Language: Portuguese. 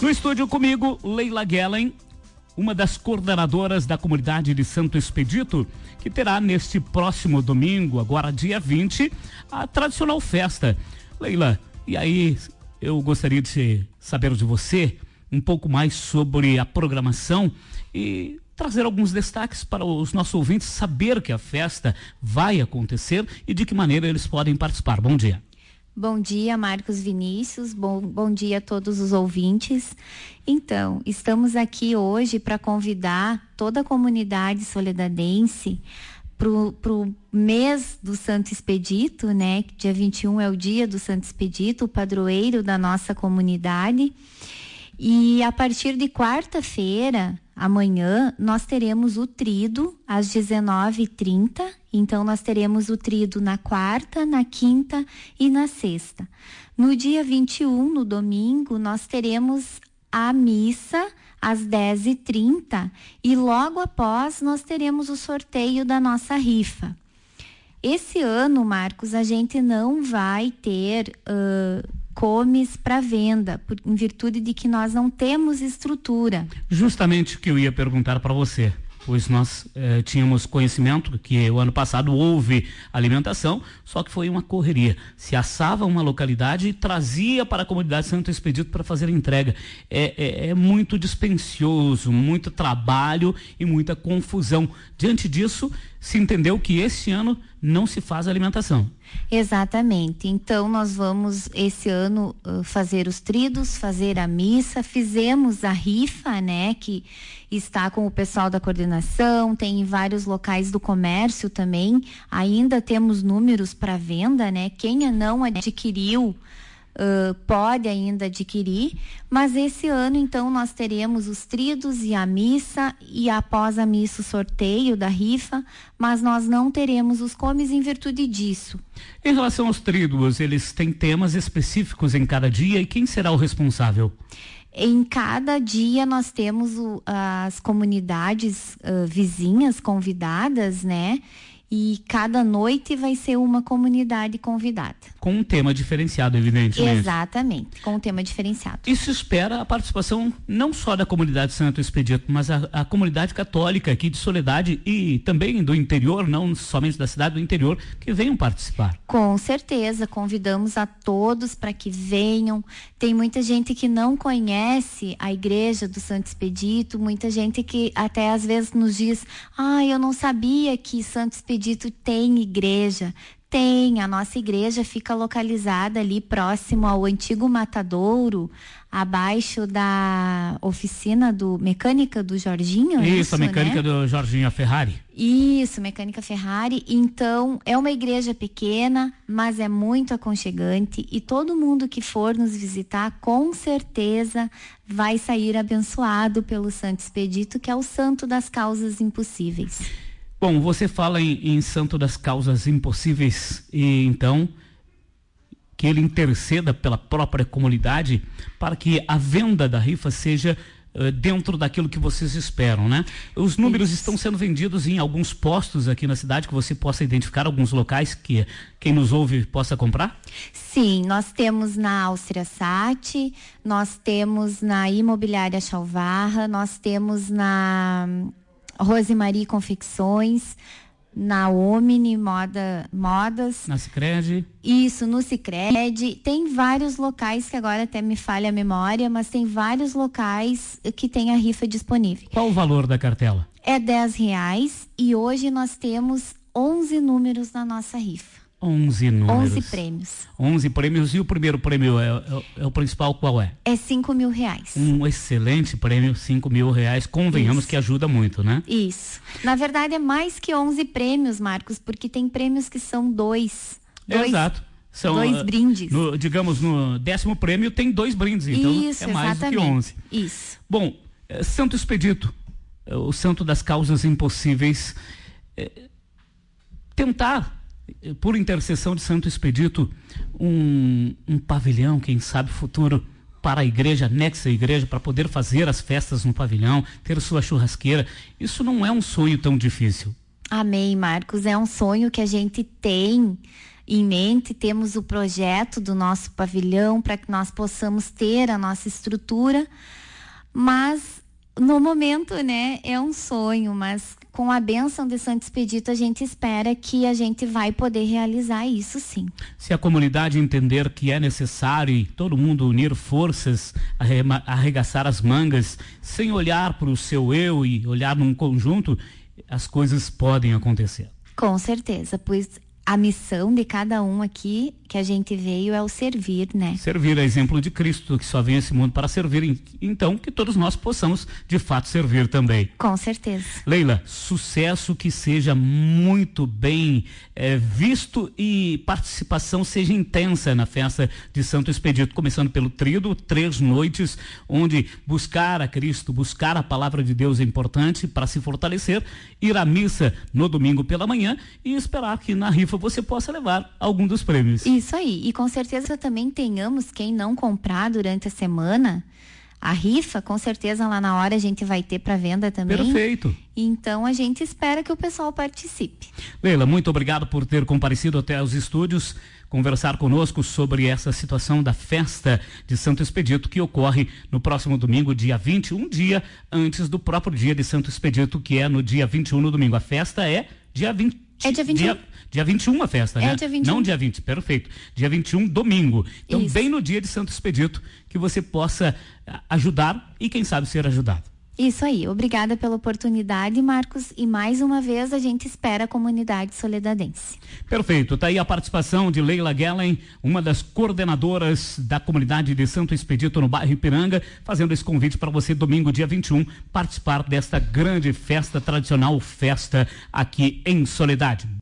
No estúdio comigo, Leila Guellen, uma das coordenadoras da comunidade de Santo Expedito, que terá neste próximo domingo, agora dia 20, a tradicional festa. Leila, e aí eu gostaria de saber de você um pouco mais sobre a programação e trazer alguns destaques para os nossos ouvintes saber que a festa vai acontecer e de que maneira eles podem participar. Bom dia. Bom dia, Marcos Vinícius, bom dia a todos os ouvintes. Então, estamos aqui hoje para convidar toda a comunidade soledadense pro mês do Santo Expedito, né? Dia 21 é o dia do Santo Expedito, o padroeiro da nossa comunidade. E a partir de quarta-feira, amanhã, nós teremos o trido às 19h30. Então, nós teremos o trido na quarta, na quinta e na sexta. No dia 21, no domingo, nós teremos a missa às 10h30 e logo após nós teremos o sorteio da nossa rifa. Esse ano, Marcos, a gente não vai ter comes para venda, em virtude de que nós não temos estrutura. Justamente o que eu ia perguntar para você, pois nós tínhamos conhecimento que o ano passado houve alimentação, só que foi uma correria. Se assava uma localidade e trazia para a comunidade Santo Expedito para fazer a entrega. É muito dispendioso, muito trabalho e muita confusão. Diante disso, se entendeu que esse ano não se faz alimentação. Exatamente. Então nós vamos esse ano fazer os tridos, fazer a missa, fizemos a rifa, né, que está com o pessoal da coordenação, tem em vários locais do comércio também. Ainda temos números para venda, né? Quem não adquiriu pode ainda adquirir, mas esse ano então nós teremos os tridos e a missa e após a missa o sorteio da rifa, mas nós não teremos os comes em virtude disso. Em relação aos tridos, eles têm temas específicos em cada dia e quem será o responsável? Em cada dia nós temos as comunidades vizinhas convidadas, né? E cada noite vai ser uma comunidade convidada. Com um tema diferenciado, evidentemente. Exatamente, com um tema diferenciado. Isso espera a participação não só da comunidade Santo Expedito, mas a comunidade católica aqui de Soledade e também do interior, não somente da cidade, do interior, que venham participar. Com certeza, convidamos a todos para que venham. Tem muita gente que não conhece a igreja do Santo Expedito, muita gente que até às vezes nos diz, eu não sabia que Santo Expedito tem igreja. Tem, a nossa igreja fica localizada ali próximo ao antigo matadouro, abaixo da oficina mecânica do Jorginho. Isso, a mecânica, né? Do Jorginho, a Ferrari. Isso, mecânica Ferrari. Então, é uma igreja pequena, mas é muito aconchegante e todo mundo que for nos visitar, com certeza vai sair abençoado pelo Santo Expedito, que é o santo das causas impossíveis. Bom, você fala em santo das causas impossíveis e então que ele interceda pela própria comunidade para que a venda da rifa seja dentro daquilo que vocês esperam, né? Os números estão sendo vendidos em alguns postos aqui na cidade que você possa identificar alguns locais que quem nos ouve possa comprar? Sim, nós temos na Áustria Sat, nós temos na Imobiliária Chalvarra, nós temos na Rosemarie Confecções, na Omni Modas. Na Sicredi. Isso, no Sicredi. Tem vários locais que agora até me falha a memória, mas tem vários locais que tem a rifa disponível. Qual o valor da cartela? É R$10 e hoje nós temos 11 números na nossa rifa. 11 números. 11 prêmios. 11 prêmios e o primeiro prêmio é o principal, qual é? É R$5.000. Um excelente prêmio, R$5.000, convenhamos. Isso. Que ajuda muito, né? Isso. Na verdade é mais que 11 prêmios, Marcos, porque tem prêmios que são dois. Exato. São 2 brindes. Digamos, no 10º prêmio tem 2 brindes, então isso, é mais exatamente. Do que 11. Isso. Bom, Santo Expedito, o santo das causas impossíveis, tentar por intercessão de Santo Expedito, um pavilhão, quem sabe futuro, para a igreja, anexa à igreja, para poder fazer as festas no pavilhão, ter sua churrasqueira. Isso não é um sonho tão difícil. Amém, Marcos. É um sonho que a gente tem em mente, temos o projeto do nosso pavilhão para que nós possamos ter a nossa estrutura, mas no momento, né, é um sonho, mas com a bênção de Santo Expedito a gente espera que a gente vai poder realizar isso, sim. Se a comunidade entender que é necessário e todo mundo unir forças, arregaçar as mangas, sem olhar para o seu eu e olhar num conjunto, as coisas podem acontecer. Com certeza, pois a missão de cada um aqui que a gente veio é o servir, né? Servir é exemplo de Cristo, que só veio a esse mundo para servir. Então, que todos nós possamos, de fato, servir também. Com certeza. Leila, sucesso, que seja muito bem visto e participação seja intensa na festa de Santo Expedito, começando pelo tríduo, 3 noites, onde buscar a Cristo, buscar a palavra de Deus é importante para se fortalecer, ir à missa no domingo pela manhã e esperar que na rifa você possa levar algum dos prêmios. Isso aí, e com certeza também tenhamos quem não comprar durante a semana, a rifa, com certeza lá na hora a gente vai ter para venda também. Perfeito. Então a gente espera que o pessoal participe. Leila, muito obrigado por ter comparecido até os estúdios, conversar conosco sobre essa situação da festa de Santo Expedito, que ocorre no próximo domingo, dia 20, um dia antes do próprio dia de Santo Expedito, que é no dia 21, no domingo. A festa é dia 20. É dia 21. Dia 21 a festa, né? É dia 21. Não dia 20, perfeito. Dia 21, domingo. Então, Isso. bem no dia de Santo Expedito, que você possa ajudar e, quem sabe, ser ajudado. Isso aí. Obrigada pela oportunidade, Marcos. E mais uma vez a gente espera a comunidade soledadense. Perfeito. Tá aí a participação de Leila Gellen, uma das coordenadoras da comunidade de Santo Expedito no bairro Ipiranga, fazendo esse convite para você domingo, dia 21, participar desta grande festa tradicional, festa aqui em Soledade.